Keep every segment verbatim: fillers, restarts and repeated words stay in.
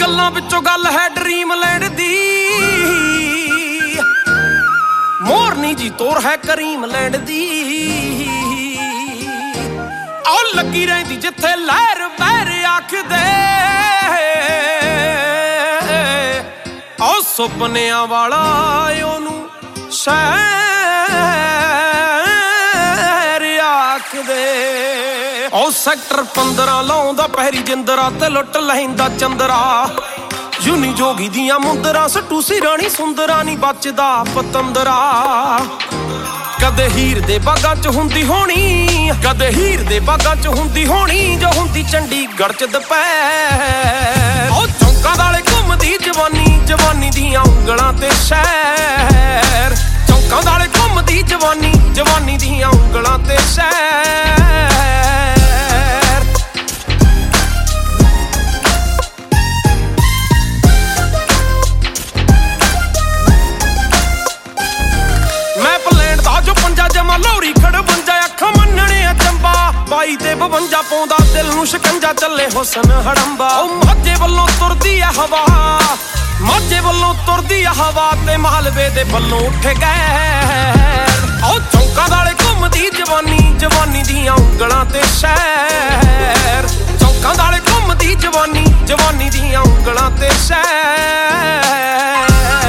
ਗੱਲਾਂ ਵਿੱਚੋਂ ਗੱਲ ਹੈ ਡ੍ਰੀਮਲੈਂਡ ਦੀ, ਮੋਰਨੀ ਜੀ ਤੋਰ ਹੈ ਕਰੀਮਲੈਂਡ ਦੀ। ਆਹ ਲੱਗੀ ਰਹਿੰਦੀ ਜਿੱਥੇ ਲਹਿਰ ਬਹਿਰ ਆਖਦੇ, ਆਹ ਸੁਪਨਿਆਂ ਵਾਲਾ ਉਹਨੂੰ ਸ਼ਹਿਰ ਆਖਦੇ। ਉਹ ਸੈਕਟਰ ਪੰਦਰਾਂ ਲਾਉਂਦਾ ਪਹਿਰੀ ਜਿੰਦਰਾ ਤੇ ਲੁੱਟ ਲੈਂਦਾ ਚੰਦਰਾ। ਜੁਨੀ ਜੋਗੀ ਦੀਆਂ ਮੁੰਦਰਾਂ ਸਟੂ ਸੀ ਰਾਣੀ ਸੁੰਦਰਾ ਨੀ ਬਚਦਾ ਪਤੰਦਰਾ। ਕਦੇ ਹੀਰ ਦੇ ਬਾਗਾਂ ਚ ਹੁੰਦੀ ਹੋਣੀ, ਕਦੇ ਹੀਰ ਦੇ ਬਾਗਾਂ ਚ ਹੁੰਦੀ ਹੋਣੀ ਜੋ ਹੁੰਦੀ ਚੰਡੀਗੜ੍ਹ ਚ ਦੁਪਹਿਰ। ਉਹ ਚੌਂਕਾਂ ਵਾਲੇ ਘੁੰਮਦੀ ਜਵਾਨੀ, ਜਵਾਨੀ ਦੀਆਂ ਉਂਗਲਾਂ ਤੇ ਸ਼ਹਿਰ। ਚੌਂਕਾਂ ਵਾਲੇ ਘੁੰਮਦੀ ਜਵਾਨੀ, ਜਵਾਨੀ ਦੀਆਂ ਉਂਗਲਾਂ ਤੇ ਸ਼ਹਿਰ। ਮੈਂ ਪਲੈਂਡ ਦਾ ਜੋ ਪੰਜਾ ਜਮਾ ਲੋੜੀ ਖੜ ਬੰਜਾ ਅੱਖਾਂ ਮੰਨਣੇ ਅਚੰਬਾ। ਬਾਈ ਤੇ ਬਵੰਜਾ ਪਾਉਂਦਾ ਦਿਲ ਨੂੰ ਸ਼ਿਕੰਜਾ ਚੱਲੇ ਹੁਸਨ ਹੜੰਬਾ। ਉਹ ਮਾਝੇ ਵੱਲੋਂ ਤੁਰਦੀ ਆ ਹਵਾ, ਮਾਝੇ ਵੱਲੋਂ ਤੁਰਦੀ ਆ ਹਵਾ ਤੇ ਮਾਲਵੇ ਦੇ ਵੱਲੋਂ ਉੱਠ ਗਏ। ਉਹ ਚੌਂਕਾਂ ਵਾਲੇ ਘੁੰਮਦੀ ਜਵਾਨੀ, ਜਵਾਨੀ ਦੀਆਂ ਉਂਗਲਾਂ ਤੇ ਸ਼ਹਿਰ। ਚੌਂਕਾਂ ਵਾਲੇ ਘੁੰਮਦੀ ਜਵਾਨੀ, ਜਵਾਨੀ ਦੀਆਂ ਉਂਗਲਾਂ ਤੇ ਸ਼ਹਿਰ।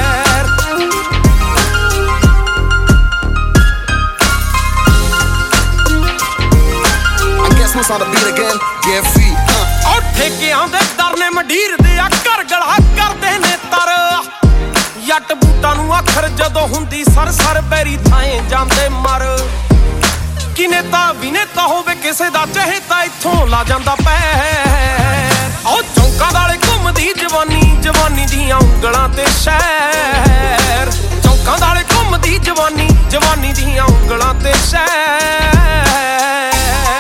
On the beat again, get free, huh? ਉਹ ਠੇਕਿਆਂ ਦੇ ਦਰ ਨੇ ਮੰਡੀਰ ਦੇ ਆ ਘਰ ਗਲਾ ਕਰਦੇ ਨੇ ਤਰ। ਜੱਟ ਬੂਟਾਂ ਨੂੰ ਆਖਰ ਜਦੋਂ ਹੁੰਦੀ ਸਰ ਸਰ ਬੈਰੀ ਥਾਏ ਜਾਂਦੇ ਮਰ। ਕਿ ਨੇਤਾ ਵੀ ਨੇਤਾ ਹੋਵੇ ਕਿਸੇ ਦਾ ਚਹੇਤਾ ਇੱਥੋਂ ਲਾ ਜਾਂਦਾ ਪੈਰ। ਉਹ ਚੌਂਕਾਂ ਵਾਲੇ ਘੁੰਮਦੀ ਜਵਾਨੀ, ਜਵਾਨੀ ਦੀਆਂ ਉਂਗਲਾਂ ਤੇ ਸ਼ਹਿਰ। ਚੌਂਕਾਂ ਵਾਲੇ ਘੁੰਮਦੀ ਜਵਾਨੀ, ਜਵਾਨੀ ਦੀਆਂ ਉਂਗਲਾਂ ਤੇ ਸ਼ਹਿਰ।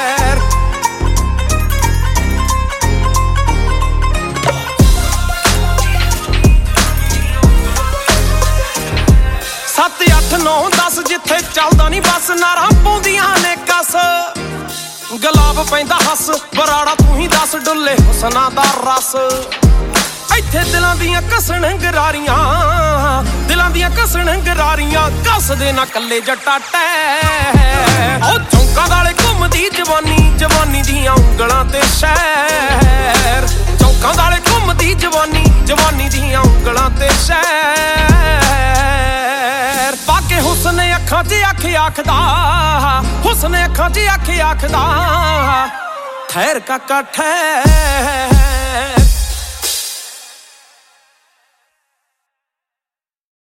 ਸੱਤ ਅੱਠ ਨੌ ਦਸ ਜਿੱਥੇ ਚੱਲਦਾ ਨੀ ਬੱਸ, ਨਾਰਾਂ ਪਾਉਂਦੀਆਂ ਨੇ ਕੱਸ। ਗੁਲਾਬ ਪੈਂਦਾ ਹੱਸ ਬਰਾੜਾ ਤੂੰ ਹੀ ਦੱਸ, ਡੁੱਲੇ ਹੁਸਨਾਂ ਦਾ ਰਸ। ਇੱਥੇ ਦਿਲਾਂ ਦੀਆਂ ਘਸਣ ਗਰਾਰੀਆਂ, ਦਿਲਾਂ ਦੀਆਂ ਘਸਣ ਗਰਾਰੀਆਂ ਕੱਸਦੇ ਨਾ ਕੱਲੇ ਜੱਟਾ ਟੈ। ਉਹ ਚੌਂਕਾਂ ਵਾਲੇ ਘੁੰਮਦੀ ਜਵਾਨੀ, ਜਵਾਨੀ ਦੀਆਂ ਉਂਗਲਾਂ ਤੇ ਸ਼ਹਿਰ। ਚੌਂਕਾਂ ਵਾਲੇ ਘੁੰਮਦੀ ਜਵਾਨੀ, ਜਵਾਨੀ ਦੀਆਂ ਉਂਗਲਾਂ ਤੇ ਸ਼ਹਿਰ। ਬਾਕੇ ਹੁਸਨ ਅੱਖਾਂ 'ਚ ਅੱਖ ਆਖਦਾ, ਹੁਸਨ ਅੱਖਾਂ 'ਚ ਅੱਖ ਆਖਦਾ ਠਹਿਰ ਕਾਕਾ ਠਹਿਰ।